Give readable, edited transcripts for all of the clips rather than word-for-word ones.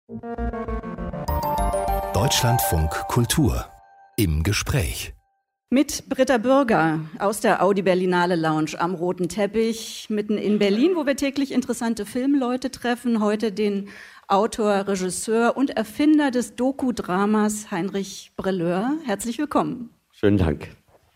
Deutschlandfunk Kultur im Gespräch. Mit Britta Bürger aus der Audi Berlinale Lounge am roten Teppich, mitten in Berlin, wo wir täglich interessante Filmleute treffen. Heute den Autor, Regisseur und Erfinder des Doku-Dramas Heinrich Brelleur. Herzlich willkommen. Schönen Dank.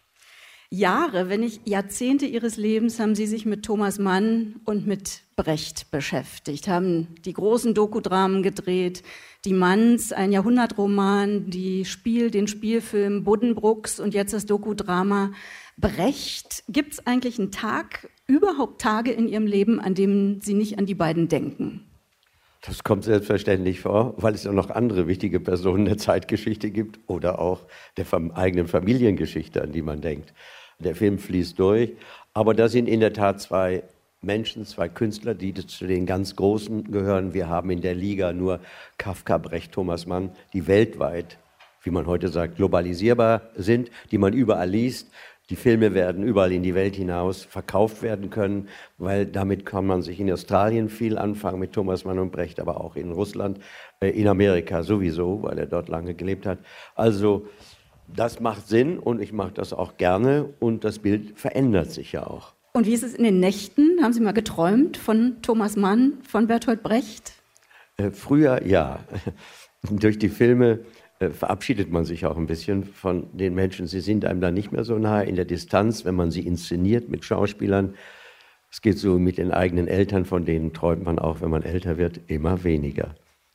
Jahre, wenn nicht Jahrzehnte Ihres Lebens haben Sie sich mit Thomas Mann und mit Brecht beschäftigt, haben die großen Dokudramen gedreht, die Manns, ein Jahrhundertroman, den Spielfilm Buddenbrooks und jetzt das Dokudrama Brecht. Gibt es eigentlich einen Tag, überhaupt Tage in Ihrem Leben, an denen Sie nicht an die beiden denken? Das kommt selbstverständlich vor, weil es auch noch andere wichtige Personen der Zeitgeschichte gibt oder auch der eigenen Familiengeschichte, an die man denkt. Der Film fließt durch, aber da sind in der Tat zwei Menschen, zwei Künstler, die zu den ganz Großen gehören. Wir haben in der Liga nur Kafka, Brecht, Thomas Mann, die weltweit, wie man heute sagt, globalisierbar sind, die man überall liest. Die Filme werden überall in die Welt hinaus verkauft werden können, weil damit kann man sich in Australien viel anfangen mit Thomas Mann und Brecht, aber auch in Russland, in Amerika sowieso, weil er dort lange gelebt hat. Also das macht Sinn und ich mache das auch gerne und das Bild verändert sich ja auch. Und wie ist es in den Nächten? Haben Sie mal geträumt von Thomas Mann, von Bertolt Brecht? Früher ja. Durch die Filme verabschiedet man sich auch ein bisschen von den Menschen. Sie sind einem dann nicht mehr so nahe in der Distanz, wenn man sie inszeniert mit Schauspielern. Es geht so mit den eigenen Eltern, von denen träumt man auch, wenn man älter wird, immer weniger.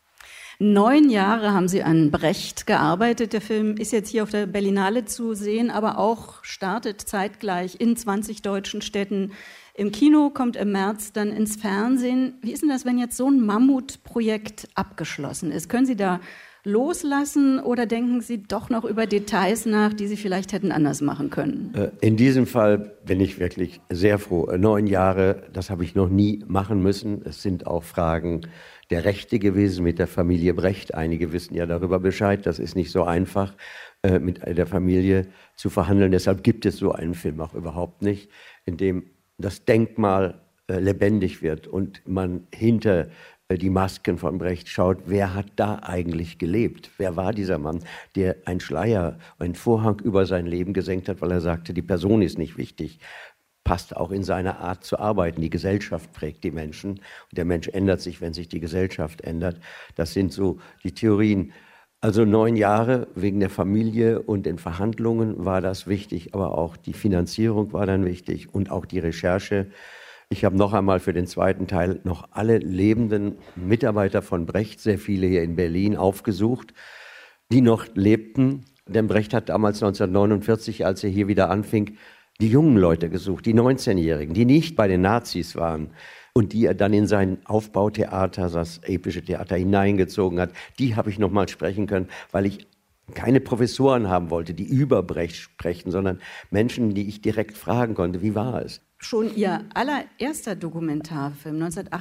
9 Jahre haben Sie an Brecht gearbeitet. Der Film ist jetzt hier auf der Berlinale zu sehen, aber auch startet zeitgleich in 20 deutschen Städten. Im Kino, kommt im März dann ins Fernsehen. Wie ist denn das, wenn jetzt so ein Mammutprojekt abgeschlossen ist? Können Sie da loslassen oder denken Sie doch noch über Details nach, die Sie vielleicht hätten anders machen können? In diesem Fall bin ich wirklich sehr froh. 9 Jahre, das habe ich noch nie machen müssen. Es sind auch Fragen der Rechte gewesen mit der Familie Brecht. Einige wissen ja darüber Bescheid. Das ist nicht so einfach, mit der Familie zu verhandeln. Deshalb gibt es so einen Film auch überhaupt nicht, in dem das Denkmal lebendig wird und man hinter die Masken von Brecht schaut, wer hat da eigentlich gelebt? Wer war dieser Mann, der einen Schleier, einen Vorhang über sein Leben gesenkt hat, weil er sagte, die Person ist nicht wichtig. Passt auch in seine Art zu arbeiten. Die Gesellschaft prägt die Menschen und der Mensch ändert sich, wenn sich die Gesellschaft ändert. Das sind so die Theorien. Also 9 Jahre wegen der Familie und den Verhandlungen war das wichtig, aber auch die Finanzierung war dann wichtig und auch die Recherche. Ich habe noch einmal für den zweiten Teil noch alle lebenden Mitarbeiter von Brecht, sehr viele hier in Berlin, aufgesucht, die noch lebten. Denn Brecht hat damals 1949, als er hier wieder anfing, die jungen Leute gesucht, die 19-Jährigen, die nicht bei den Nazis waren und die er dann in sein Aufbautheater, das epische Theater, hineingezogen hat. Die habe ich noch mal sprechen können, weil ich keine Professoren haben wollte, die über Brecht sprechen, sondern Menschen, die ich direkt fragen konnte, wie war es? Schon Ihr allererster Dokumentarfilm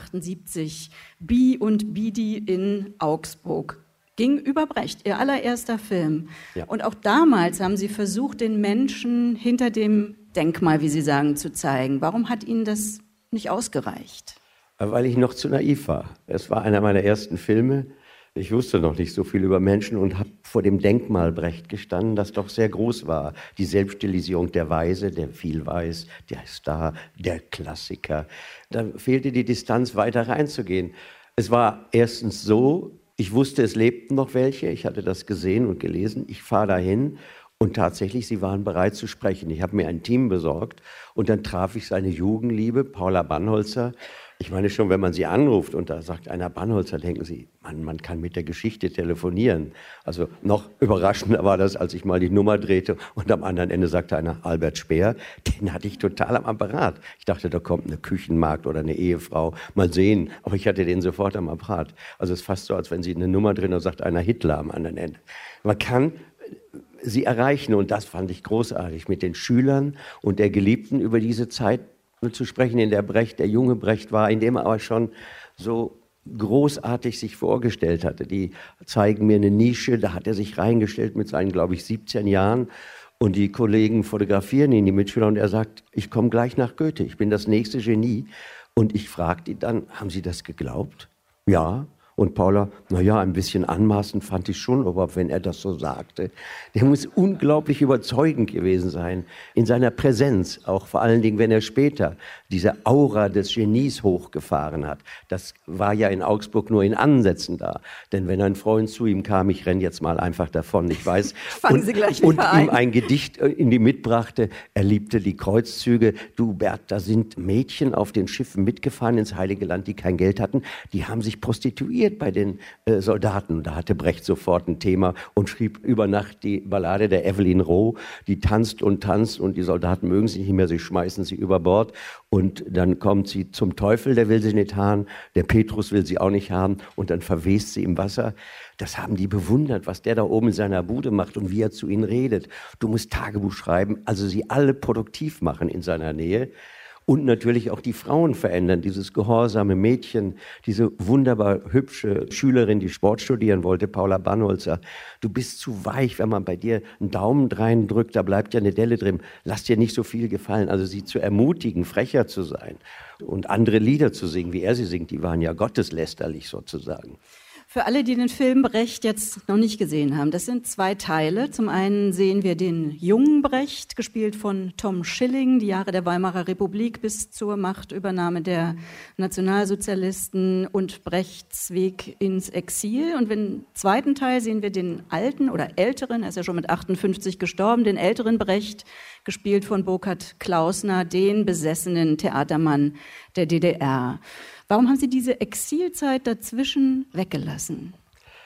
1978, Bi und Bidi in Augsburg, ging über Brecht, Ihr allererster Film. Ja. Und auch damals haben Sie versucht, den Menschen hinter dem Denkmal, wie Sie sagen, zu zeigen. Warum hat Ihnen das nicht ausgereicht? Weil ich noch zu naiv war. Es war einer meiner ersten Filme. Ich wusste noch nicht so viel über Menschen und habe vor dem Denkmal Brecht gestanden, das doch sehr groß war. Die Selbststilisierung der Weise, der viel weiß, der Star, der Klassiker. Da fehlte die Distanz, weiter reinzugehen. Es war erstens so, ich wusste, es lebten noch welche. Ich hatte das gesehen und gelesen. Ich fahre dahin und tatsächlich, sie waren bereit zu sprechen. Ich habe mir ein Team besorgt und dann traf ich seine Jugendliebe, Paula Bannholzer. Ich meine schon, wenn man sie anruft und da sagt einer Bannholzer, denken Sie, man kann mit der Geschichte telefonieren. Also noch überraschender war das, als ich mal die Nummer drehte und am anderen Ende sagte einer Albert Speer, den hatte ich total am Apparat. Ich dachte, da kommt eine Küchenmagd oder eine Ehefrau, mal sehen. Aber ich hatte den sofort am Apparat. Also es ist fast so, als wenn Sie eine Nummer drehen und sagt einer Hitler am anderen Ende. Man kann sie erreichen und das fand ich großartig, mit den Schülern und der Geliebten über diese Zeit zu sprechen, in der Brecht, der junge Brecht war, in dem er aber schon so großartig sich vorgestellt hatte. Die zeigen mir eine Nische, da hat er sich reingestellt mit seinen, glaube ich, 17 Jahren und die Kollegen fotografieren ihn, die Mitschüler, und er sagt, ich komme gleich nach Goethe, ich bin das nächste Genie. Und ich fragte ihn dann, haben Sie das geglaubt? Ja. Und Paula, naja, ein bisschen anmaßend fand ich schon, aber wenn er das so sagte, der muss unglaublich überzeugend gewesen sein in seiner Präsenz, auch vor allen Dingen, wenn er später diese Aura des Genies hochgefahren hat. Das war ja in Augsburg nur in Ansätzen da, denn wenn ein Freund zu ihm kam, ich renne jetzt mal einfach davon, ich weiß, und ihm ein Gedicht in die mitbrachte, er liebte die Kreuzzüge, du Bert, da sind Mädchen auf den Schiffen mitgefahren ins Heilige Land, die kein Geld hatten, die haben sich prostituiert bei den Soldaten. Da hatte Brecht sofort ein Thema und schrieb über Nacht die Ballade der Evelyn Roh, die tanzt und die Soldaten mögen sie nicht mehr, sie schmeißen sie über Bord und dann kommt sie zum Teufel, der will sie nicht haben, der Petrus will sie auch nicht haben und dann verwest sie im Wasser. Das haben die bewundert, was der da oben in seiner Bude macht und wie er zu ihnen redet. Du musst Tagebuch schreiben, also sie alle produktiv machen in seiner Nähe. Und natürlich auch die Frauen verändern, dieses gehorsame Mädchen, diese wunderbar hübsche Schülerin, die Sport studieren wollte, Paula Bannholzer. Du bist zu weich, wenn man bei dir einen Daumen reindrückt, da bleibt ja eine Delle drin. Lass dir nicht so viel gefallen. Also sie zu ermutigen, frecher zu sein und andere Lieder zu singen, wie er sie singt, die waren ja gotteslästerlich sozusagen. Für alle, die den Film Brecht jetzt noch nicht gesehen haben, das sind 2 Teile. Zum einen sehen wir den jungen Brecht, gespielt von Tom Schilling, die Jahre der Weimarer Republik bis zur Machtübernahme der Nationalsozialisten und Brechts Weg ins Exil. Und im zweiten Teil sehen wir den alten oder älteren, er ist ja schon mit 58 gestorben, den älteren Brecht, gespielt von Burkhard Klausner, den besessenen Theatermann der DDR. Warum haben Sie diese Exilzeit dazwischen weggelassen?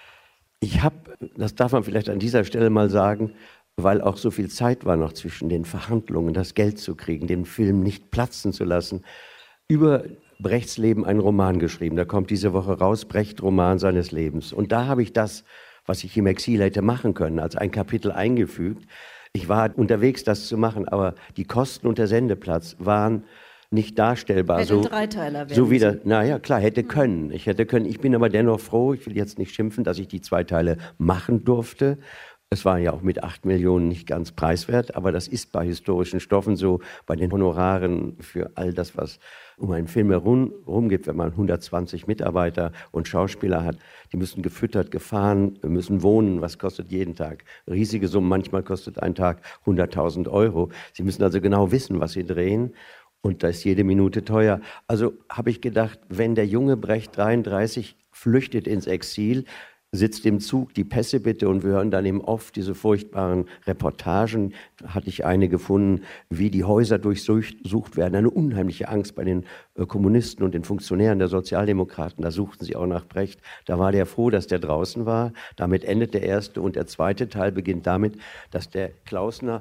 Das darf man vielleicht an dieser Stelle mal sagen, weil auch so viel Zeit war noch zwischen den Verhandlungen, das Geld zu kriegen, den Film nicht platzen zu lassen, über Brechts Leben einen Roman geschrieben. Da kommt diese Woche raus, Brecht, Roman seines Lebens. Und da habe ich das, was ich im Exil hätte machen können, als ein Kapitel eingefügt. Ich war unterwegs, das zu machen, aber die Kosten und der Sendeplatz waren nicht darstellbar. Hätte ein Dreiteiler werden. So wieder, naja, klar, hätte können. Ich bin aber dennoch froh, ich will jetzt nicht schimpfen, dass ich die 2 Teile machen durfte. Es war ja auch mit 8 Millionen nicht ganz preiswert, aber das ist bei historischen Stoffen so, bei den Honoraren für all das, was um einen Film herum gibt, wenn man 120 Mitarbeiter und Schauspieler hat, die müssen gefüttert, gefahren, müssen wohnen, was kostet jeden Tag? Riesige Summen, manchmal kostet ein Tag 100.000 Euro. Sie müssen also genau wissen, was sie drehen. Und da ist jede Minute teuer. Also habe ich gedacht, wenn der junge Brecht 33 flüchtet ins Exil, sitzt im Zug, die Pässe bitte, und wir hören dann eben oft diese furchtbaren Reportagen. Da hatte ich eine gefunden, wie die Häuser durchsucht werden. Eine unheimliche Angst bei den Kommunisten und den Funktionären der Sozialdemokraten. Da suchten sie auch nach Brecht. Da war der froh, dass der draußen war. Damit endet der erste und der zweite Teil beginnt damit, dass der Klausner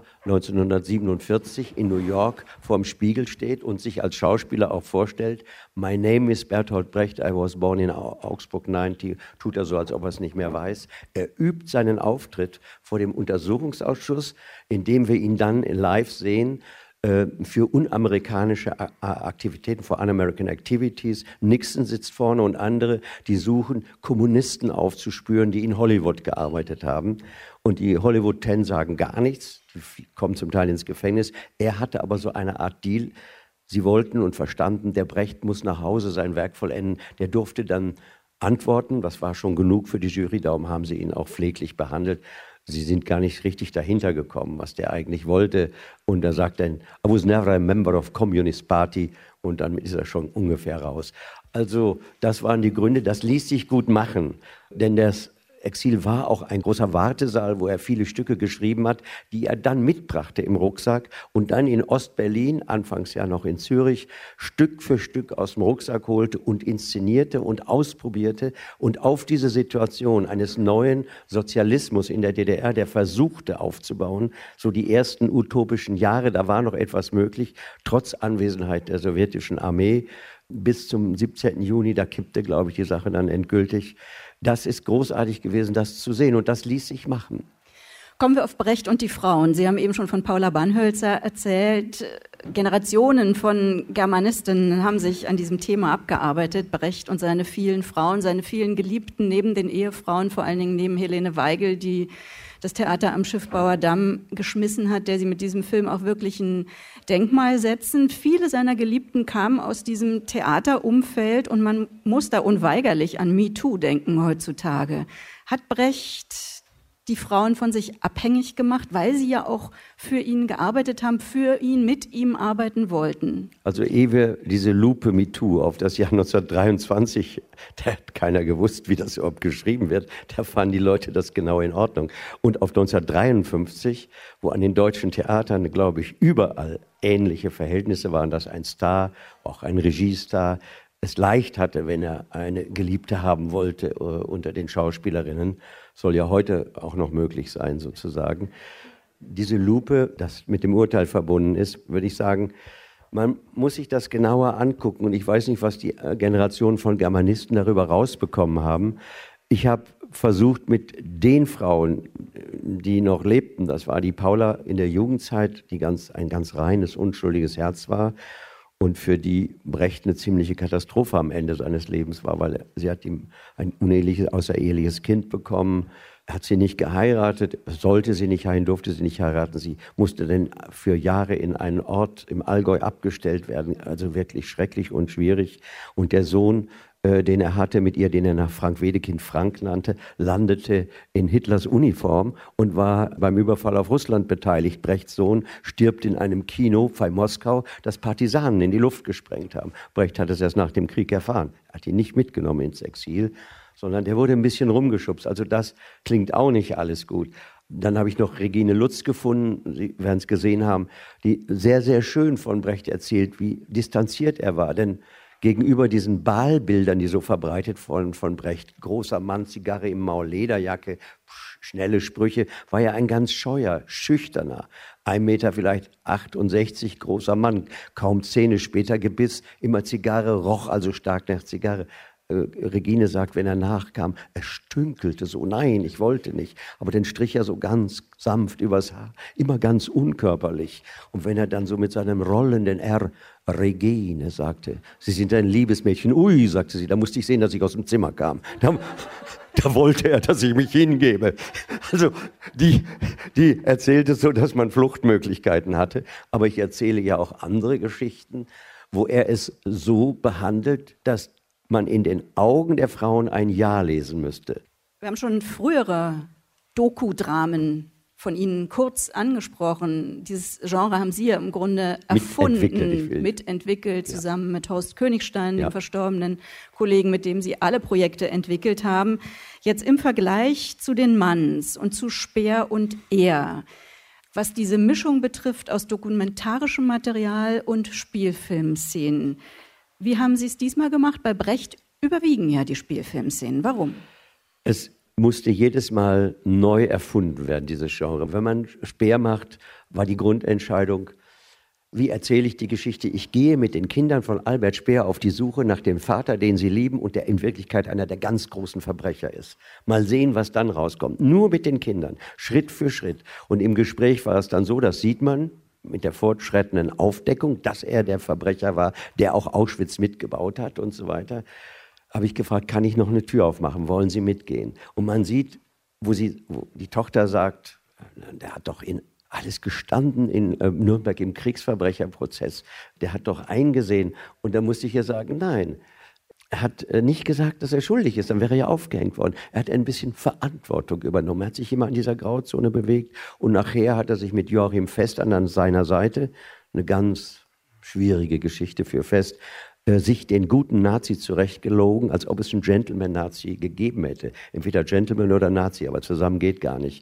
1947 in New York vorm Spiegel steht und sich als Schauspieler auch vorstellt. My name is Bertolt Brecht, I was born in Augsburg 90. Tut er so, als ob er es nicht mehr weiß. Er übt seinen Auftritt vor dem Untersuchungsausschuss, in dem wir ihn dann live sehen, für unamerikanische Aktivitäten, for un-American Activities. Nixon sitzt vorne und andere, die suchen, Kommunisten aufzuspüren, die in Hollywood gearbeitet haben. Und die Hollywood 10 sagen gar nichts, die kommen zum Teil ins Gefängnis. Er hatte aber so eine Art Deal. Sie wollten und verstanden, der Brecht muss nach Hause sein Werk vollenden. Der durfte dann antworten, das war schon genug für die Jury, darum haben sie ihn auch pfleglich behandelt. Sie sind gar nicht richtig dahinter gekommen, was der eigentlich wollte. Und er sagt dann, I was never a member of Communist Party. Und dann ist er schon ungefähr raus. Also das waren die Gründe, das ließ sich gut machen. Denn das Exil war auch ein großer Wartesaal, wo er viele Stücke geschrieben hat, die er dann mitbrachte im Rucksack und dann in Ostberlin, anfangs ja noch in Zürich, Stück für Stück aus dem Rucksack holte und inszenierte und ausprobierte und auf diese Situation eines neuen Sozialismus in der DDR, der versuchte aufzubauen, so die ersten utopischen Jahre, da war noch etwas möglich, trotz Anwesenheit der sowjetischen Armee, bis zum 17. Juni, da kippte, glaube ich, die Sache dann endgültig. Das ist großartig gewesen, das zu sehen, und das ließ sich machen. Kommen wir auf Brecht und die Frauen. Sie haben eben schon von Paula Bannhölzer erzählt. Generationen von Germanistinnen haben sich an diesem Thema abgearbeitet. Brecht und seine vielen Frauen, seine vielen Geliebten, neben den Ehefrauen, vor allen Dingen neben Helene Weigel, die das Theater am Schiffbauer Damm geschmissen hat, der sie mit diesem Film auch wirklich ein Denkmal setzen. Viele seiner Geliebten kamen aus diesem Theaterumfeld und man muss da unweigerlich an MeToo denken heutzutage. Hat Brecht die Frauen von sich abhängig gemacht, weil sie ja auch für ihn gearbeitet haben, für ihn, mit ihm arbeiten wollten? Also ehe wir diese Lupe MeToo auf das Jahr 1923, da hat keiner gewusst, wie das überhaupt geschrieben wird, da fanden die Leute das genau in Ordnung. Und auf 1953, wo an den deutschen Theatern, glaube ich, überall ähnliche Verhältnisse waren, dass ein Star, auch ein Regiestar, es leicht hatte, wenn er eine Geliebte haben wollte unter den Schauspielerinnen, soll ja heute auch noch möglich sein sozusagen. Diese Lupe, das mit dem Urteil verbunden ist, würde ich sagen, man muss sich das genauer angucken und ich weiß nicht, was die Generation von Germanisten darüber rausbekommen haben. Ich habe versucht, mit den Frauen, die noch lebten, das war die Paula in der Jugendzeit, die ein ganz reines, unschuldiges Herz war, und für die Brecht eine ziemliche Katastrophe am Ende seines Lebens war, weil sie hat ihm ein uneheliches, außereheliches Kind bekommen, hat sie nicht geheiratet, sollte sie nicht heiraten, durfte sie nicht heiraten. Sie musste dann für Jahre in einen Ort im Allgäu abgestellt werden, also wirklich schrecklich und schwierig. Und der Sohn, den er hatte mit ihr, den er nach Frank Wedekind Frank nannte, landete in Hitlers Uniform und war beim Überfall auf Russland beteiligt. Brechts Sohn stirbt in einem Kino bei Moskau, das Partisanen in die Luft gesprengt haben. Brecht hat es erst nach dem Krieg erfahren. Er hat ihn nicht mitgenommen ins Exil, sondern der wurde ein bisschen rumgeschubst. Also das klingt auch nicht alles gut. Dann habe ich noch Regine Lutz gefunden, Sie werden es gesehen haben, die sehr, sehr schön von Brecht erzählt, wie distanziert er war. Denn gegenüber diesen Baalbildern, die so verbreitet von Brecht, großer Mann, Zigarre im Maul, Lederjacke, schnelle Sprüche, war er ein ganz scheuer, schüchterner, 1 Meter vielleicht 68 großer Mann, kaum Zähne, später Gebiss, immer Zigarre, roch also stark nach Zigarre. Regine sagt, wenn er nachkam, er stünkelte so, nein, ich wollte nicht, aber dann strich er so ganz sanft übers Haar, immer ganz unkörperlich. Und wenn er dann so mit seinem rollenden R, Regine, sagte, Sie sind ein Liebesmädchen, ui, sagte sie, da musste ich sehen, dass ich aus dem Zimmer kam. Da wollte er, dass ich mich hingebe. Also die erzählte so, dass man Fluchtmöglichkeiten hatte, aber ich erzähle ja auch andere Geschichten, wo er es so behandelt, dass man in den Augen der Frauen ein Ja lesen müsste. Wir haben schon frühere Dokudramen von Ihnen kurz angesprochen. Dieses Genre haben Sie ja im Grunde erfunden, mitentwickelt, zusammen mit Horst Königstein, dem verstorbenen Kollegen, mit dem Sie alle Projekte entwickelt haben. Jetzt im Vergleich zu den Manns und zu Speer und Er, was diese Mischung betrifft aus dokumentarischem Material und Spielfilmszenen. Wie haben Sie es diesmal gemacht? Bei Brecht überwiegen ja die Spielfilmszenen. Warum? Es musste jedes Mal neu erfunden werden, dieses Genre. Wenn man Speer macht, war die Grundentscheidung, wie erzähle ich die Geschichte? Ich gehe mit den Kindern von Albert Speer auf die Suche nach dem Vater, den sie lieben und der in Wirklichkeit einer der ganz großen Verbrecher ist. Mal sehen, was dann rauskommt. Nur mit den Kindern, Schritt für Schritt. Und im Gespräch war es dann so, das sieht man, mit der fortschreitenden Aufdeckung, dass er der Verbrecher war, der auch Auschwitz mitgebaut hat und so weiter, habe ich gefragt, kann ich noch eine Tür aufmachen, wollen Sie mitgehen? Und man sieht, wo die Tochter sagt, der hat doch alles gestanden in Nürnberg im Kriegsverbrecherprozess, der hat doch eingesehen. Und da musste ich ihr sagen, nein, er hat nicht gesagt, dass er schuldig ist, dann wäre er ja aufgehängt worden. Er hat ein bisschen Verantwortung übernommen. Er hat sich immer an dieser Grauzone bewegt und nachher hat er sich mit Joachim Fest an seiner Seite, eine ganz schwierige Geschichte für Fest, sich den guten Nazi zurechtgelogen, als ob es einen Gentleman-Nazi gegeben hätte. Entweder Gentleman oder Nazi, aber zusammen geht gar nicht.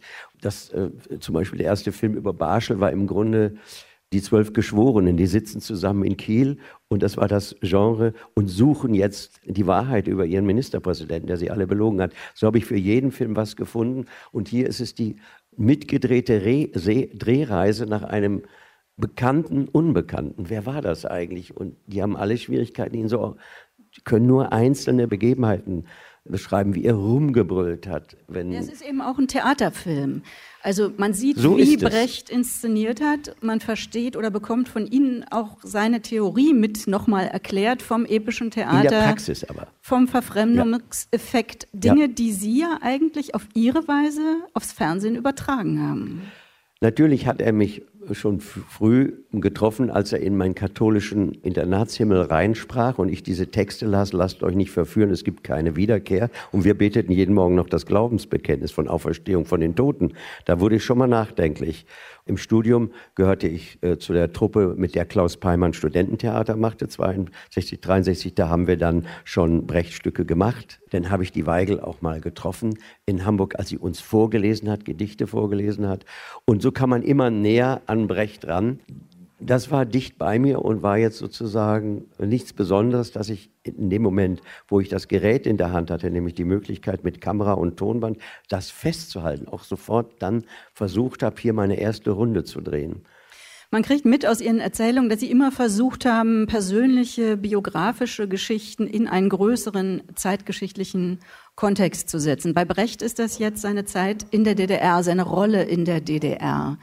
Zum Beispiel der erste Film über Barschel war im Grunde die 12 Geschworenen, die sitzen zusammen in Kiel und das war das Genre und suchen jetzt die Wahrheit über ihren Ministerpräsidenten, der sie alle belogen hat. So habe ich für jeden Film was gefunden und hier ist es die mitgedrehte Drehreise nach einem bekannten Unbekannten. Wer war das eigentlich? Und die haben alle Schwierigkeiten, können nur einzelne Begebenheiten beschreiben, wie er rumgebrüllt hat. Es ist eben auch ein Theaterfilm. Also man sieht, so wie Brecht inszeniert hat. Man versteht oder bekommt von Ihnen auch seine Theorie mit nochmal erklärt vom epischen Theater. In der Praxis aber. Vom Verfremdungseffekt. Dinge, die Sie ja eigentlich auf Ihre Weise aufs Fernsehen übertragen haben. Natürlich hat er mich schon früh getroffen, als er in meinen katholischen Internatshimmel reinsprach und ich diese Texte las: Lasst euch nicht verführen, es gibt keine Wiederkehr. Und wir beteten jeden Morgen noch das Glaubensbekenntnis von Auferstehung von den Toten. Da wurde ich schon mal nachdenklich. Im Studium gehörte ich zu der Truppe, mit der Klaus Peimann Studententheater machte, 62, 63. Da haben wir dann schon Brecht-Stücke gemacht. Dann habe ich die Weigel auch mal getroffen in Hamburg, als sie uns vorgelesen hat, Gedichte vorgelesen hat. Und so kann man immer näher an Brecht ran. Das war dicht bei mir und war jetzt sozusagen nichts Besonderes, dass ich in dem Moment, wo ich das Gerät in der Hand hatte, nämlich die Möglichkeit mit Kamera und Tonband, das festzuhalten, auch sofort dann versucht habe, hier meine erste Runde zu drehen. Man kriegt mit aus Ihren Erzählungen, dass Sie immer versucht haben, persönliche, biografische Geschichten in einen größeren zeitgeschichtlichen Kontext zu setzen. Bei Brecht ist das jetzt seine Zeit in der DDR, seine Rolle in der DDR.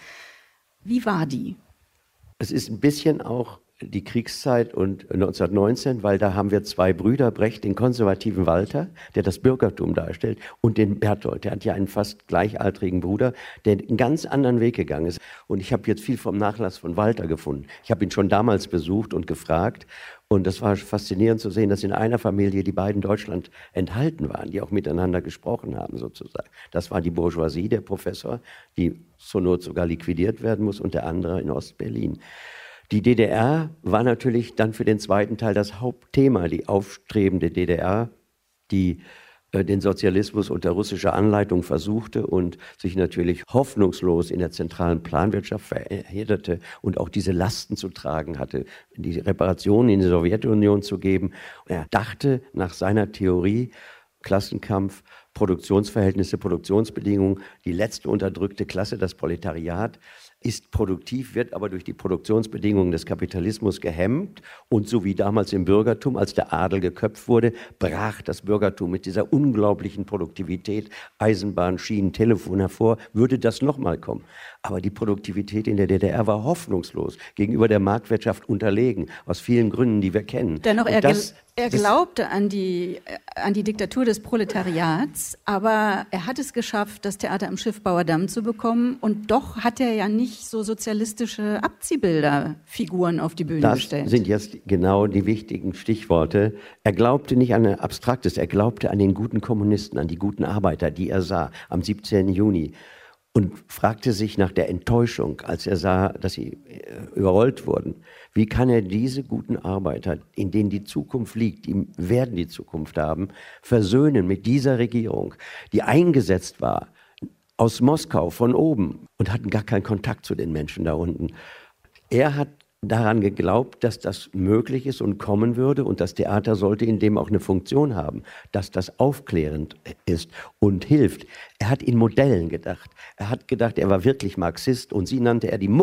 Wie war die? Es ist ein bisschen auch die Kriegszeit und 1919, weil da haben wir zwei Brüder, Brecht, den konservativen Walter, der das Bürgertum darstellt, und den Berthold, der hat ja einen fast gleichaltrigen Bruder, der einen ganz anderen Weg gegangen ist. Und ich habe jetzt viel vom Nachlass von Walter gefunden. Ich habe ihn schon damals besucht und gefragt. Und das war faszinierend zu sehen, dass in einer Familie die beiden Deutschland enthalten waren, die auch miteinander gesprochen haben sozusagen. Das war die Bourgeoisie, der Professor, die zur Not sogar liquidiert werden muss, und der andere in Ostberlin. Die DDR war natürlich dann für den zweiten Teil das Hauptthema, die aufstrebende DDR, die den Sozialismus unter russischer Anleitung versuchte und sich natürlich hoffnungslos in der zentralen Planwirtschaft verhedderte und auch diese Lasten zu tragen hatte, die Reparationen in die Sowjetunion zu geben. Er dachte nach seiner Theorie, Klassenkampf, Produktionsverhältnisse, Produktionsbedingungen, die letzte unterdrückte Klasse, das Proletariat, ist produktiv, wird aber durch die Produktionsbedingungen des Kapitalismus gehemmt. Und so wie damals im Bürgertum, als der Adel geköpft wurde, brach das Bürgertum mit dieser unglaublichen Produktivität, Eisenbahn, Schienen, Telefon hervor, würde das nochmal kommen. Aber die Produktivität in der DDR war hoffnungslos, gegenüber der Marktwirtschaft unterlegen, aus vielen Gründen, die wir kennen. Dennoch, er glaubte an die Diktatur des Proletariats, aber er hat es geschafft, das Theater am Schiffbauerdamm zu bekommen, und doch hat er ja nicht so sozialistische Abziehbilderfiguren auf die Bühne gestellt. Das sind jetzt genau die wichtigen Stichworte. Er glaubte nicht an ein Abstraktes, er glaubte an den guten Kommunisten, an die guten Arbeiter, die er sah am 17. Juni. Und fragte sich nach der Enttäuschung, als er sah, dass sie überrollt wurden, wie kann er diese guten Arbeiter, in denen die Zukunft liegt, die werden die Zukunft haben, versöhnen mit dieser Regierung, die eingesetzt war aus Moskau von oben und hatten gar keinen Kontakt zu den Menschen da unten. Er hat daran geglaubt, dass das möglich ist und kommen würde, und das Theater sollte in dem auch eine Funktion haben, dass das aufklärend ist und hilft. Er hat in Modellen gedacht. Er hat gedacht, er war wirklich Marxist, und sie nannte er die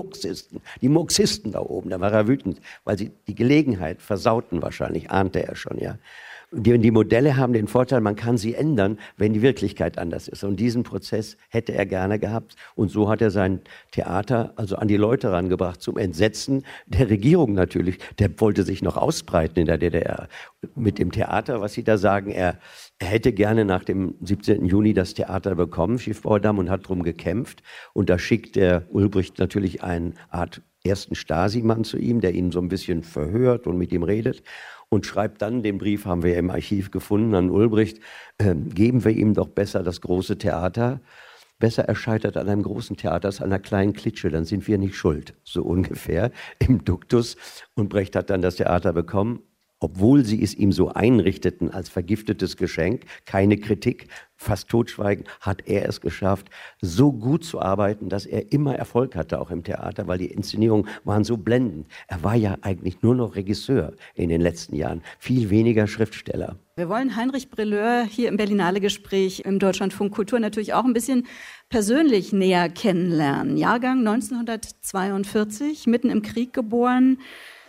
Muxisten da oben. Da war er wütend, weil sie die Gelegenheit versauten wahrscheinlich, ahnte er schon, ja. Die Modelle haben den Vorteil, man kann sie ändern, wenn die Wirklichkeit anders ist. Und diesen Prozess hätte er gerne gehabt. Und so hat er sein Theater also an die Leute rangebracht, zum Entsetzen der Regierung natürlich. Der wollte sich noch ausbreiten in der DDR. Mit dem Theater, was Sie da sagen, er hätte gerne nach dem 17. Juni das Theater bekommen, Schiffbauerdamm, und hat darum gekämpft. Und da schickt der Ulbricht natürlich eine Art ersten Stasi-Mann zu ihm, der ihn so ein bisschen verhört und mit ihm redet. Und schreibt dann, den Brief haben wir im Archiv gefunden, an Ulbricht, geben wir ihm doch besser das große Theater. Besser er scheitert an einem großen Theater als an einer kleinen Klitsche, dann sind wir nicht schuld. So ungefähr im Duktus. Und Brecht hat dann das Theater bekommen, obwohl sie es ihm so einrichteten als vergiftetes Geschenk, keine Kritik, fast totschweigen, hat er es geschafft, so gut zu arbeiten, dass er immer Erfolg hatte, auch im Theater, weil die Inszenierungen waren so blendend. Er war ja eigentlich nur noch Regisseur in den letzten Jahren, viel weniger Schriftsteller. Wir wollen Heinrich Brelleur hier im Berlinale-Gespräch im Deutschlandfunk Kultur natürlich auch ein bisschen persönlich näher kennenlernen. Jahrgang 1942, mitten im Krieg geboren.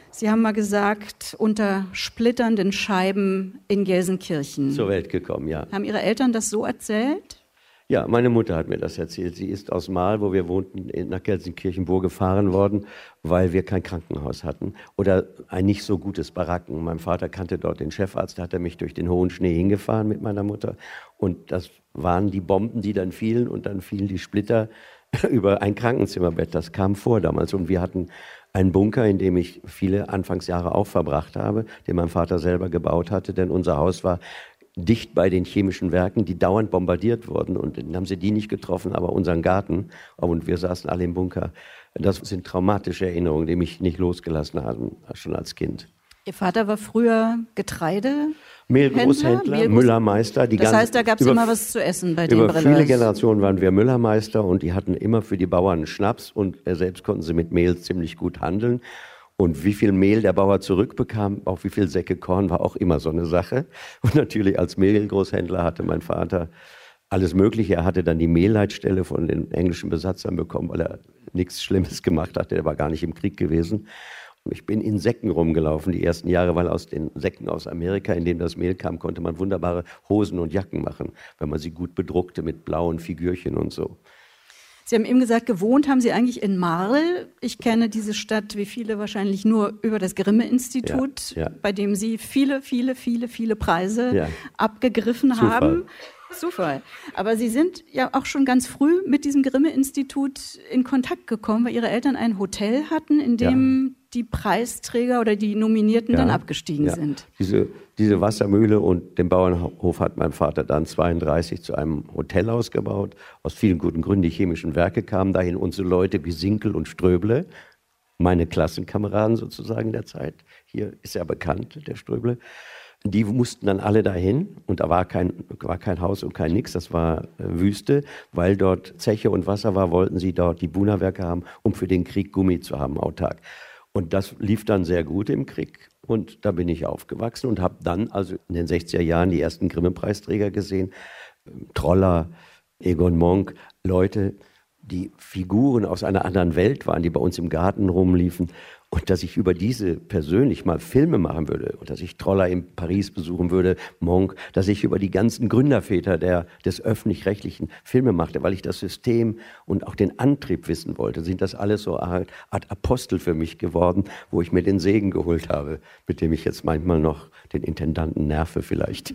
Sie haben mal gesagt, unter splitternden Scheiben in Gelsenkirchen. Zur Welt gekommen, ja. Haben Ihre Eltern das so erzählt? Ja, meine Mutter hat mir das erzählt. Sie ist aus Marl, wo wir wohnten, nach Gelsenkirchen-Burg gefahren worden, weil wir kein Krankenhaus hatten oder ein nicht so gutes Baracken. Mein Vater kannte dort den Chefarzt, da hat er mich durch den hohen Schnee hingefahren mit meiner Mutter. Und das waren die Bomben, die dann fielen und dann fielen die Splitter über ein Krankenzimmerbett. Das kam vor damals und wir hatten einen Bunker, in dem ich viele Anfangsjahre auch verbracht habe, den mein Vater selber gebaut hatte, denn unser Haus war dicht bei den chemischen Werken, die dauernd bombardiert wurden. Und dann haben sie die nicht getroffen, aber unseren Garten. Und wir saßen alle im Bunker. Das sind traumatische Erinnerungen, die mich nicht losgelassen haben, schon als Kind. Ihr Vater war früher Mehlgroßhändler, Müllermeister. Das heißt, da gab es immer was zu essen bei den Brillers. Über viele Generationen waren wir Müllermeister und die hatten immer für die Bauern Schnaps und selbst konnten sie mit Mehl ziemlich gut handeln. Und wie viel Mehl der Bauer zurückbekam, auch wie viel Säcke Korn, war auch immer so eine Sache. Und natürlich als Mehlgroßhändler hatte mein Vater alles Mögliche. Er hatte dann die Mehlleitstelle von den englischen Besatzern bekommen, weil er nichts Schlimmes gemacht hatte. Er war gar nicht im Krieg gewesen. Und ich bin in Säcken rumgelaufen die ersten Jahre, weil aus den Säcken aus Amerika, in denen das Mehl kam, konnte man wunderbare Hosen und Jacken machen, wenn man sie gut bedruckte mit blauen Figürchen und so. Sie haben eben gesagt, gewohnt haben Sie eigentlich in Marl. Ich kenne diese Stadt, wie viele wahrscheinlich, nur über das Grimme-Institut, bei dem Sie viele Preise abgegriffen haben. Zufall. Aber Sie sind ja auch schon ganz früh mit diesem Grimme-Institut in Kontakt gekommen, weil Ihre Eltern ein Hotel hatten, in dem die Preisträger oder die Nominierten dann abgestiegen sind. Diese Wassermühle und den Bauernhof hat mein Vater dann 1932 zu einem Hotel ausgebaut. Aus vielen guten Gründen. Die chemischen Werke kamen dahin und so Leute wie Sinkel und Ströble, meine Klassenkameraden sozusagen der Zeit. Hier ist er bekannt, der Ströble. Die mussten dann alle dahin und da war kein Haus und kein Nix, das war Wüste. Weil dort Zeche und Wasser war, wollten sie dort die Buna-Werke haben, um für den Krieg Gummi zu haben, autark. Und das lief dann sehr gut im Krieg. Und da bin ich aufgewachsen und habe dann also in den 60er Jahren die ersten Grimme-Preisträger gesehen. Troller, Egon Monk, Leute, die Figuren aus einer anderen Welt waren, die bei uns im Garten rumliefen. Und dass ich über diese persönlich mal Filme machen würde und dass ich Troller in Paris besuchen würde, Monk, dass ich über die ganzen Gründerväter des Öffentlich-Rechtlichen Filme machte, weil ich das System und auch den Antrieb wissen wollte, sind das alles so eine Art Apostel für mich geworden, wo ich mir den Segen geholt habe, mit dem ich jetzt manchmal noch den Intendanten nerve vielleicht.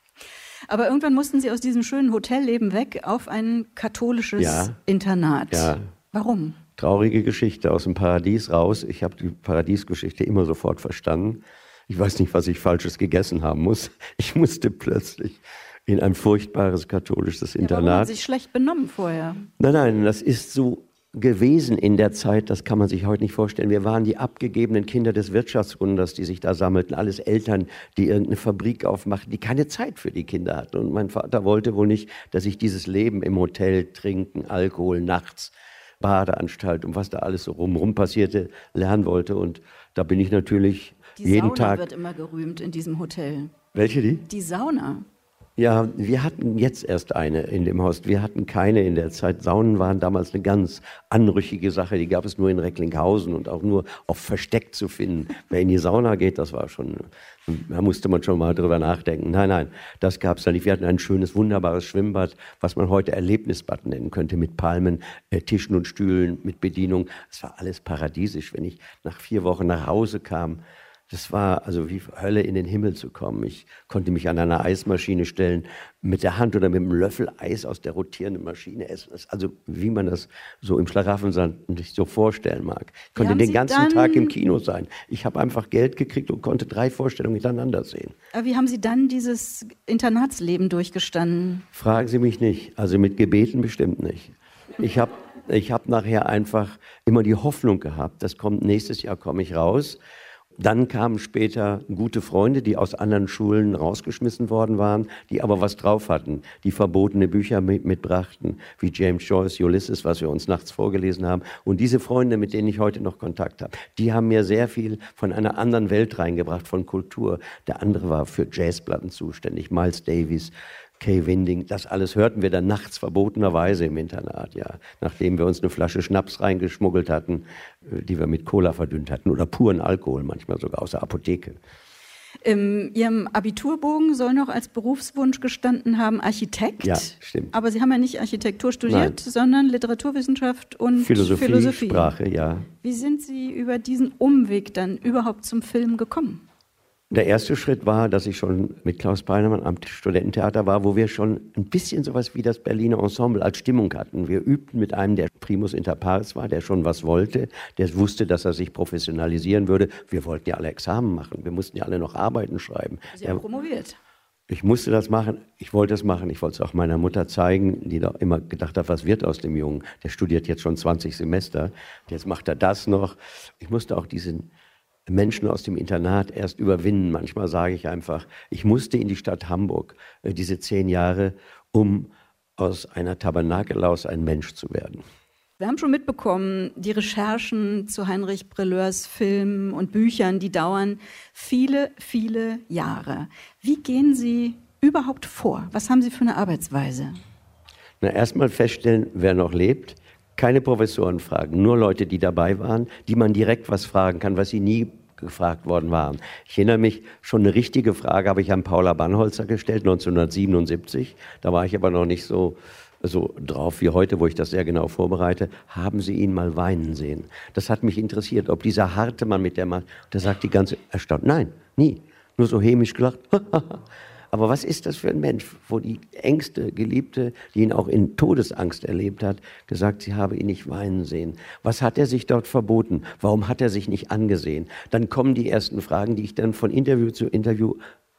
Aber irgendwann mussten Sie aus diesem schönen Hotelleben weg auf ein katholisches Internat. Ja. Warum? Traurige Geschichte aus dem Paradies raus. Ich habe die Paradiesgeschichte immer sofort verstanden. Ich weiß nicht, was ich Falsches gegessen haben muss. Ich musste plötzlich in ein furchtbares katholisches Internat. Warum haben Sie sich schlecht benommen vorher? Nein, das ist so gewesen in der Zeit, das kann man sich heute nicht vorstellen. Wir waren die abgegebenen Kinder des Wirtschaftswunders, die sich da sammelten. Alles Eltern, die irgendeine Fabrik aufmachten, die keine Zeit für die Kinder hatten. Und mein Vater wollte wohl nicht, dass ich dieses Leben im Hotel, Trinken, Alkohol, nachts, Badeanstalt und was da alles so rum passierte, lernen wollte. Und da bin ich natürlich jeden Tag... Die Sauna wird immer gerühmt in diesem Hotel. Welche die? Die Sauna. Ja, wir hatten jetzt erst eine in dem Haus. Wir hatten keine in der Zeit. Saunen waren damals eine ganz anrüchige Sache. Die gab es nur in Recklinghausen und auch nur auf Versteck zu finden. Wer in die Sauna geht, das war schon, da musste man schon mal drüber nachdenken. Nein, das gab es da nicht. Wir hatten ein schönes, wunderbares Schwimmbad, was man heute Erlebnisbad nennen könnte, mit Palmen, Tischen und Stühlen, mit Bedienung. Es war alles paradiesisch. Wenn ich nach 4 Wochen nach Hause kam, das war also wie Hölle in den Himmel zu kommen. Ich konnte mich an einer Eismaschine stellen, mit der Hand oder mit einem Löffel Eis aus der rotierenden Maschine essen. Also wie man das so im Schlaraffenland sich so vorstellen mag. Ich konnte den ganzen Tag im Kino sein. Ich habe einfach Geld gekriegt und konnte 3 Vorstellungen hintereinander sehen. Aber wie haben Sie dann dieses Internatsleben durchgestanden? Fragen Sie mich nicht. Also mit Gebeten bestimmt nicht. Ich hab nachher einfach immer die Hoffnung gehabt, nächstes Jahr komme ich raus. Dann kamen später gute Freunde, die aus anderen Schulen rausgeschmissen worden waren, die aber was drauf hatten, die verbotene Bücher mitbrachten, wie James Joyce, Ulysses, was wir uns nachts vorgelesen haben. Und diese Freunde, mit denen ich heute noch Kontakt habe, die haben mir sehr viel von einer anderen Welt reingebracht, von Kultur. Der andere war für Jazzplatten zuständig, Miles Davis, Kay Winding, das alles hörten wir dann nachts verbotenerweise im Internat, ja. Nachdem wir uns eine Flasche Schnaps reingeschmuggelt hatten, die wir mit Cola verdünnt hatten oder puren Alkohol, manchmal sogar aus der Apotheke. In Ihrem Abiturbogen soll noch als Berufswunsch gestanden haben Architekt. Ja, stimmt. Aber Sie haben ja nicht Architektur studiert, Nein. sondern Literaturwissenschaft und Philosophie. Sprache, ja. Wie sind Sie über diesen Umweg dann überhaupt zum Film gekommen? Der erste Schritt war, dass ich schon mit Klaus Peinemann am Studententheater war, wo wir schon ein bisschen sowas wie das Berliner Ensemble als Stimmung hatten. Wir übten mit einem, der Primus inter pares war, der schon was wollte, der wusste, dass er sich professionalisieren würde. Wir wollten ja alle Examen machen, wir mussten ja alle noch Arbeiten schreiben. Sie haben promoviert. Ich musste das machen, ich wollte es machen, ich wollte es auch meiner Mutter zeigen, die doch immer gedacht hat, was wird aus dem Jungen? Der studiert jetzt schon 20 Semester, jetzt macht er das noch. Ich musste auch diesen Menschen aus dem Internat erst überwinden. Manchmal sage ich einfach, ich musste in die Stadt Hamburg, diese 10 Jahre, um aus einer Tabernakellaus ein Mensch zu werden. Wir haben schon mitbekommen, die Recherchen zu Heinrich Brelleurs Filmen und Büchern, die dauern viele, viele Jahre. Wie gehen Sie überhaupt vor? Was haben Sie für eine Arbeitsweise? Na, erstmal feststellen, wer noch lebt. Keine Professoren fragen, nur Leute, die dabei waren, die man direkt was fragen kann, was sie nie gefragt worden waren. Ich erinnere mich, schon eine richtige Frage habe ich an Paula Bannholzer gestellt, 1977. Da war ich aber noch nicht so drauf wie heute, wo ich das sehr genau vorbereite. Haben Sie ihn mal weinen sehen? Das hat mich interessiert, ob dieser harte Mann mit der Maske, der sagt die ganze erstaunt, nein, nie. Nur so hämisch gelacht. Aber was ist das für ein Mensch, wo die engste Geliebte, die ihn auch in Todesangst erlebt hat, gesagt, sie habe ihn nicht weinen sehen. Was hat er sich dort verboten? Warum hat er sich nicht angesehen? Dann kommen die ersten Fragen, die ich dann von Interview zu Interview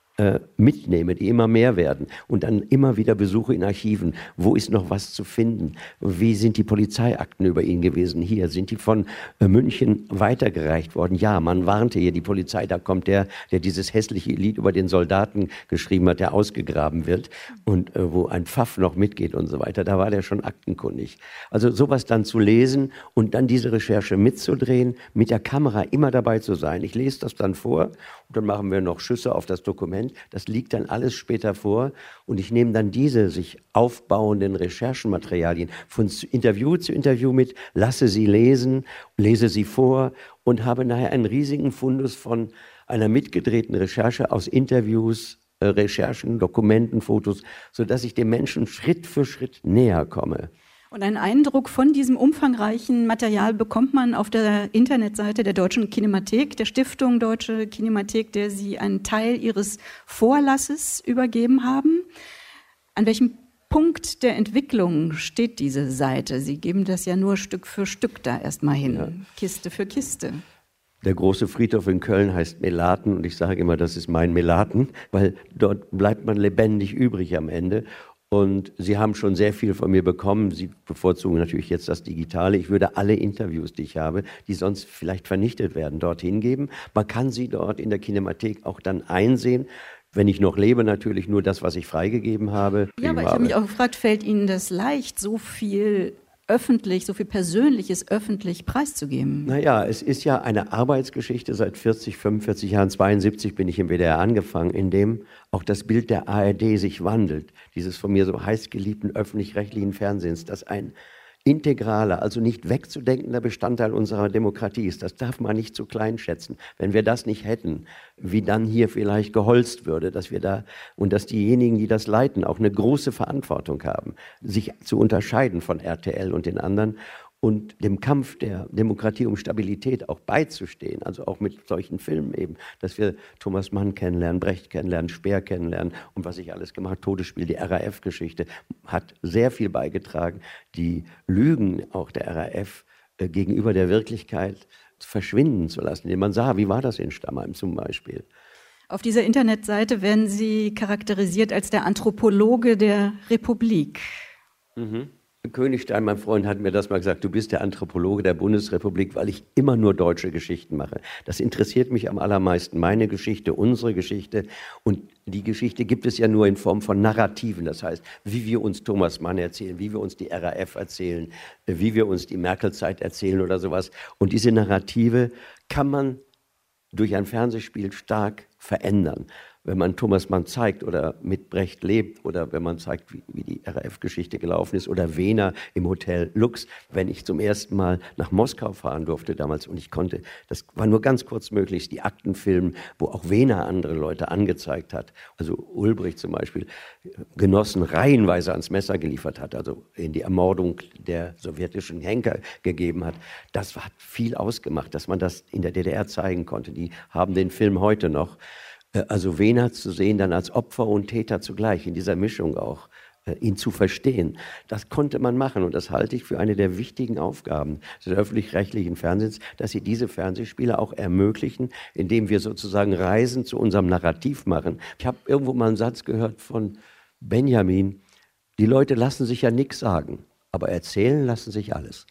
mitnehme, die immer mehr werden und dann immer wieder Besuche in Archiven. Wo ist noch was zu finden? Wie sind die Polizeiakten über ihn gewesen? Hier sind die von München weitergereicht worden. Ja, man warnte hier die Polizei, da kommt der dieses hässliche Lied über den Soldaten geschrieben hat, der ausgegraben wird und wo ein Pfaff noch mitgeht und so weiter. Da war der schon aktenkundig. Also sowas dann zu lesen und dann diese Recherche mitzudrehen, mit der Kamera immer dabei zu sein. Ich lese das dann vor und dann machen wir noch Schüsse auf das Dokument. Das liegt dann alles später vor und ich nehme dann diese sich aufbauenden Recherchenmaterialien von Interview zu Interview mit, lasse sie lesen, lese sie vor und habe nachher einen riesigen Fundus von einer mitgedrehten Recherche aus Interviews, Recherchen, Dokumenten, Fotos, sodass ich dem Menschen Schritt für Schritt näher komme. Und einen Eindruck von diesem umfangreichen Material bekommt man auf der Internetseite der Deutschen Kinemathek, der Stiftung Deutsche Kinemathek, der Sie einen Teil Ihres Vorlasses übergeben haben. An welchem Punkt der Entwicklung steht diese Seite? Sie geben das ja nur Stück für Stück da erstmal hin, ja. Kiste für Kiste. Der große Friedhof in Köln heißt Melaten und ich sage immer, das ist mein Melaten, weil dort bleibt man lebendig übrig am Ende. Und Sie haben schon sehr viel von mir bekommen. Sie bevorzugen natürlich jetzt das Digitale. Ich würde alle Interviews, die ich habe, die sonst vielleicht vernichtet werden, dorthin geben. Man kann sie dort in der Kinemathek auch dann einsehen. Wenn ich noch lebe, natürlich nur das, was ich freigegeben habe. Ja, aber ich habe mich auch gefragt, fällt Ihnen das leicht, so viel Persönliches öffentlich preiszugeben? Naja, es ist ja eine Arbeitsgeschichte seit 40, 45 Jahren. 72 bin ich im WDR angefangen, in dem auch das Bild der ARD sich wandelt. Dieses von mir so heiß geliebten öffentlich-rechtlichen Fernsehens, das ein integraler, also nicht wegzudenkender Bestandteil unserer Demokratie ist. Das darf man nicht zu klein schätzen. Wenn wir das nicht hätten, wie dann hier vielleicht geholzt würde, dass wir da und dass diejenigen, die das leiten, auch eine große Verantwortung haben, sich zu unterscheiden von RTL und den anderen und dem Kampf der Demokratie um Stabilität auch beizustehen, also auch mit solchen Filmen eben, dass wir Thomas Mann kennenlernen, Brecht kennenlernen, Speer kennenlernen und was ich alles gemacht habe, Todesspiel, die RAF-Geschichte, hat sehr viel beigetragen, die Lügen auch der RAF gegenüber der Wirklichkeit verschwinden zu lassen, indem man sah, wie war das in Stammheim zum Beispiel. Auf dieser Internetseite werden Sie charakterisiert als der Anthropologe der Republik. Mhm. Königstein, mein Freund, hat mir das mal gesagt, du bist der Anthropologe der Bundesrepublik, weil ich immer nur deutsche Geschichten mache. Das interessiert mich am allermeisten, meine Geschichte, unsere Geschichte. Und die Geschichte gibt es ja nur in Form von Narrativen, das heißt, wie wir uns Thomas Mann erzählen, wie wir uns die RAF erzählen, wie wir uns die Merkel-Zeit erzählen oder sowas. Und diese Narrative kann man durch ein Fernsehspiel stark verändern. Wenn man Thomas Mann zeigt oder mit Brecht lebt oder wenn man zeigt, wie die RAF-Geschichte gelaufen ist oder Wehner im Hotel Lux, wenn ich zum ersten Mal nach Moskau fahren durfte damals und ich konnte, das war nur ganz kurz möglich, die Akten filmen, wo auch Wehner andere Leute angezeigt hat, also Ulbricht zum Beispiel, Genossen reihenweise ans Messer geliefert hat, also in die Ermordung der sowjetischen Henker gegeben hat. Das hat viel ausgemacht, dass man das in der DDR zeigen konnte. Die haben den Film heute noch. Also Wehner zu sehen, dann als Opfer und Täter zugleich, in dieser Mischung auch, ihn zu verstehen, das konnte man machen und das halte ich für eine der wichtigen Aufgaben des öffentlich-rechtlichen Fernsehens, dass sie diese Fernsehspiele auch ermöglichen, indem wir sozusagen Reisen zu unserem Narrativ machen. Ich habe irgendwo mal einen Satz gehört von Benjamin, die Leute lassen sich ja nichts sagen, aber erzählen lassen sich alles.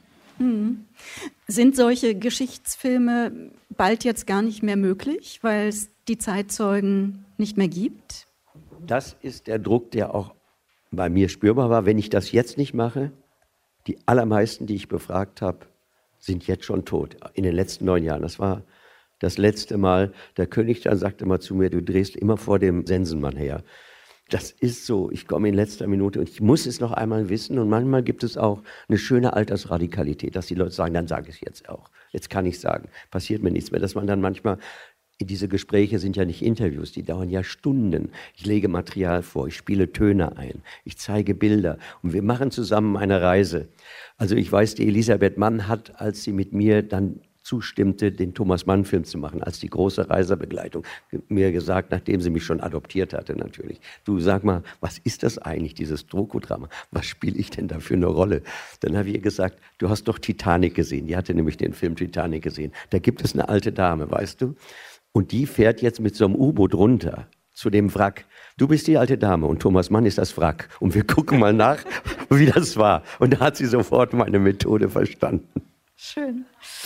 Sind solche Geschichtsfilme bald jetzt gar nicht mehr möglich, weil es die Zeitzeugen nicht mehr gibt? Das ist der Druck, der auch bei mir spürbar war. Wenn ich das jetzt nicht mache, die allermeisten, die ich befragt habe, sind jetzt schon tot. In den letzten 9 Jahren. Das war das letzte Mal. Der König dann sagte mal zu mir, du drehst immer vor dem Sensenmann her. Das ist so, ich komme in letzter Minute und ich muss es noch einmal wissen und manchmal gibt es auch eine schöne Altersradikalität, dass die Leute sagen, dann sage ich es jetzt auch. Jetzt kann ich sagen, passiert mir nichts mehr, dass man dann manchmal, diese Gespräche sind ja nicht Interviews, die dauern ja Stunden. Ich lege Material vor, ich spiele Töne ein, ich zeige Bilder und wir machen zusammen eine Reise. Also ich weiß, die Elisabeth Mann hat, als sie mit mir dann zustimmte, den Thomas Mann-Film zu machen, als die große Reisebegleitung, mir gesagt, nachdem sie mich schon adoptiert hatte natürlich. Du, sag mal, was ist das eigentlich, dieses Doku-Drama? Was spiele ich denn da für eine Rolle? Dann habe ich ihr gesagt, du hast doch Titanic gesehen. Die hatte nämlich den Film Titanic gesehen. Da gibt es eine alte Dame, weißt du? Und die fährt jetzt mit so einem U-Boot runter zu dem Wrack. Du bist die alte Dame und Thomas Mann ist das Wrack. Und wir gucken mal nach, wie das war. Und da hat sie sofort meine Methode verstanden. Schön.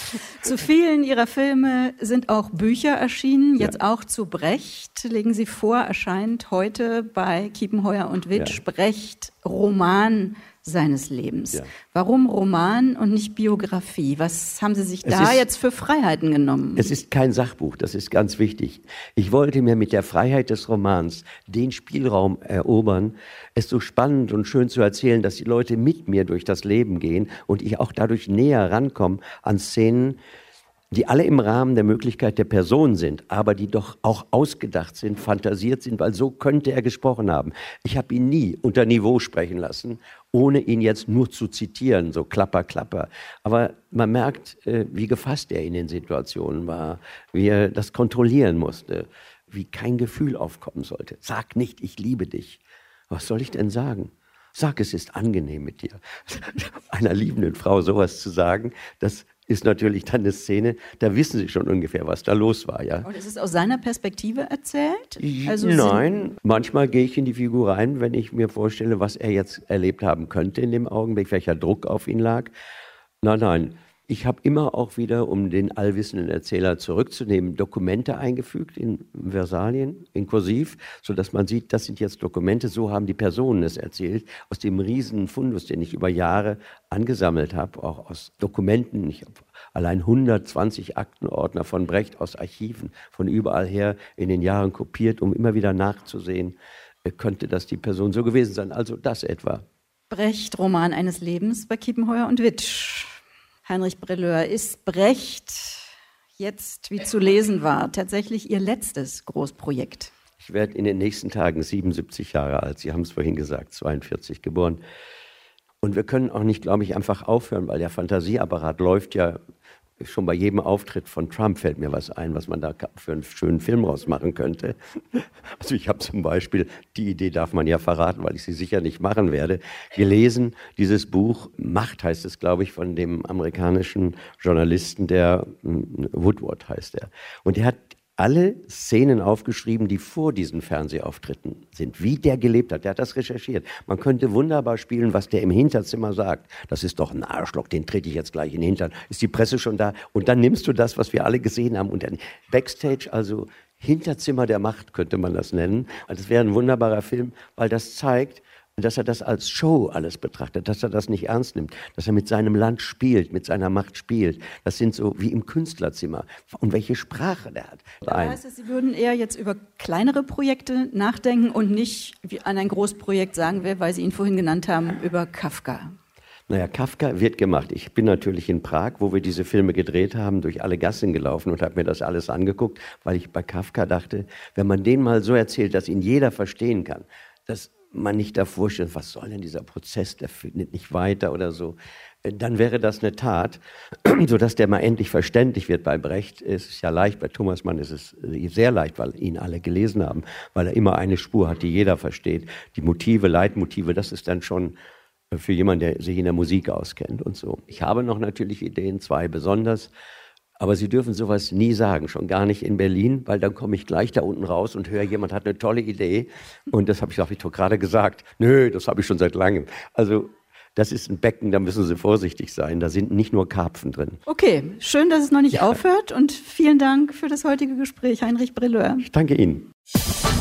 Zu vielen Ihrer Filme sind auch Bücher erschienen, jetzt auch zu Brecht. Legen Sie vor, erscheint heute bei Kiepenheuer und Witsch Brecht, Roman seines Lebens. Ja. Warum Roman und nicht Biografie? Was haben Sie sich da jetzt für Freiheiten genommen? Es ist kein Sachbuch, das ist ganz wichtig. Ich wollte mir mit der Freiheit des Romans den Spielraum erobern, es so spannend und schön zu erzählen, dass die Leute mit mir durch das Leben gehen und ich auch dadurch näher rankomme an Szenen, die alle im Rahmen der Möglichkeit der Person sind, aber die doch auch ausgedacht sind, fantasiert sind, weil so könnte er gesprochen haben. Ich habe ihn nie unter Niveau sprechen lassen, ohne ihn jetzt nur zu zitieren, so klapper, klapper. Aber man merkt, wie gefasst er in den Situationen war, wie er das kontrollieren musste, wie kein Gefühl aufkommen sollte. Sag nicht, ich liebe dich. Was soll ich denn sagen? Sag, es ist angenehm mit dir. Einer liebenden Frau sowas zu sagen, das ist natürlich dann eine Szene, da wissen Sie schon ungefähr, was da los war. Ja? Und ist es aus seiner Perspektive erzählt? Also nein, manchmal gehe ich in die Figur rein, wenn ich mir vorstelle, was er jetzt erlebt haben könnte in dem Augenblick, welcher Druck auf ihn lag. Nein. Ich habe immer auch wieder, um den allwissenden Erzähler zurückzunehmen, Dokumente eingefügt in Versalien, in Kursiv, sodass man sieht, das sind jetzt Dokumente, so haben die Personen es erzählt, aus dem riesen Fundus, den ich über Jahre angesammelt habe, auch aus Dokumenten. Ich habe allein 120 Aktenordner von Brecht aus Archiven, von überall her in den Jahren kopiert, um immer wieder nachzusehen, könnte das die Person so gewesen sein. Also das etwa. Brecht, Roman eines Lebens bei Kiepenheuer und Witsch. Heinrich Brelleur, ist Brecht jetzt, wie zu lesen war, tatsächlich Ihr letztes Großprojekt? Ich werde in den nächsten Tagen 77 Jahre alt. Sie haben es vorhin gesagt, 42 geboren. Und wir können auch nicht, glaube ich, einfach aufhören, weil der Fantasieapparat läuft ja schon bei jedem Auftritt von Trump, fällt mir was ein, was man da für einen schönen Film rausmachen könnte. Also ich habe zum Beispiel, die Idee darf man ja verraten, weil ich sie sicher nicht machen werde, gelesen, dieses Buch, Macht heißt es, glaube ich, von dem amerikanischen Journalisten, der Woodward heißt er. Und der hat alle Szenen aufgeschrieben, die vor diesen Fernsehauftritten sind, wie der gelebt hat. Der hat das recherchiert. Man könnte wunderbar spielen, was der im Hinterzimmer sagt. Das ist doch ein Arschloch, den trete ich jetzt gleich in den Hintern. Ist die Presse schon da? Und dann nimmst du das, was wir alle gesehen haben. Und dann Backstage, also Hinterzimmer der Macht, könnte man das nennen. Also das wäre ein wunderbarer Film, weil das zeigt, dass er das als Show alles betrachtet, dass er das nicht ernst nimmt, dass er mit seinem Land spielt, mit seiner Macht spielt. Das sind so wie im Künstlerzimmer. Und welche Sprache der hat. Das heißt, Sie würden eher jetzt über kleinere Projekte nachdenken und nicht wie an ein Großprojekt, sagen wir, weil Sie ihn vorhin genannt haben, über Kafka. Naja, Kafka wird gemacht. Ich bin natürlich in Prag, wo wir diese Filme gedreht haben, durch alle Gassen gelaufen und habe mir das alles angeguckt, weil ich bei Kafka dachte, wenn man den mal so erzählt, dass ihn jeder verstehen kann, dass man nicht davor steht, was soll denn dieser Prozess, der findet nicht weiter oder so, dann wäre das eine Tat, sodass der mal endlich verständlich wird. Bei Brecht ist es ja leicht, bei Thomas Mann ist es sehr leicht, weil ihn alle gelesen haben, weil er immer eine Spur hat, die jeder versteht. Die Motive, Leitmotive, das ist dann schon für jemanden, der sich in der Musik auskennt und so. Ich habe noch natürlich Ideen, 2 besonders, aber Sie dürfen sowas nie sagen, schon gar nicht in Berlin, weil dann komme ich gleich da unten raus und höre, jemand hat eine tolle Idee und das habe ich doch gerade gesagt. Nö, das habe ich schon seit langem. Also das ist ein Becken, da müssen Sie vorsichtig sein, da sind nicht nur Karpfen drin. Okay, schön, dass es noch nicht aufhört und vielen Dank für das heutige Gespräch, Heinrich Brilleur. Ich danke Ihnen.